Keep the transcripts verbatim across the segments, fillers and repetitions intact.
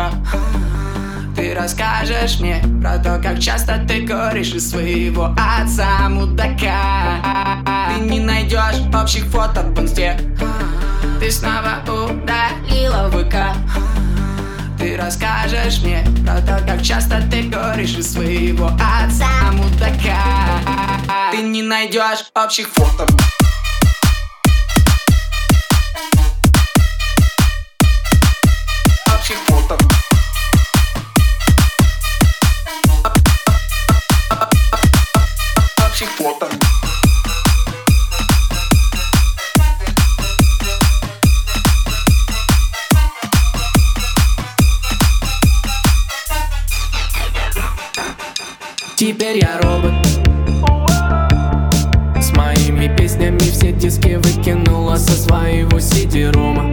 ВК. Ты расскажешь мне про то, как часто ты куришь из своего отца мудака. Ты не найдешь общих фото в инсте. Ты снова удалила ВК. Ты расскажешь мне про то, как часто ты куришь из своего отца мудака. Ты не найдешь общих фото. Общих фото. Общих фото. Теперь я робот. С моими песнями все диски выкинула со своего сиди-рума.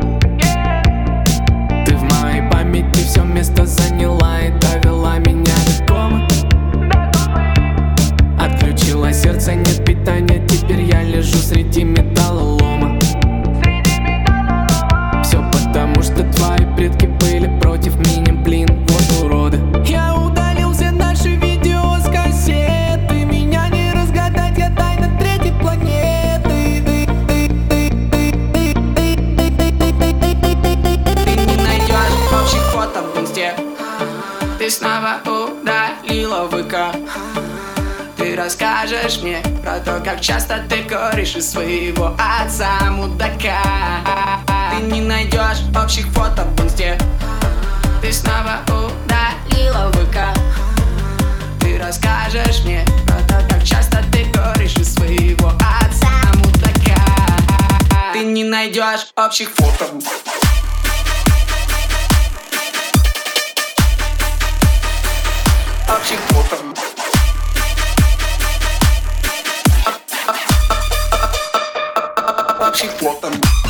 Ты в моей памяти все место заняла и довела меня до кома. Отключила сердце, нет питания, теперь я лежу среди металлолома. Все потому, что твои предки были против меня, блин, вот уроды. Я удалил все наши видео с кассеты. Меня не разгадать, я тайна третьей планеты. Ты не найдешь общих фото в инсте. Ты снова удалила ВК. Ты расскажешь мне про то, как часто ты куришь из своего отца мудака. Ты не найдешь общих фото в инсте. Ты снова удалила ВК. Ты расскажешь мне про то, как часто ты куришь из своего отца мудака. Ты не найдешь общих фото. Общих фото. Общих фото.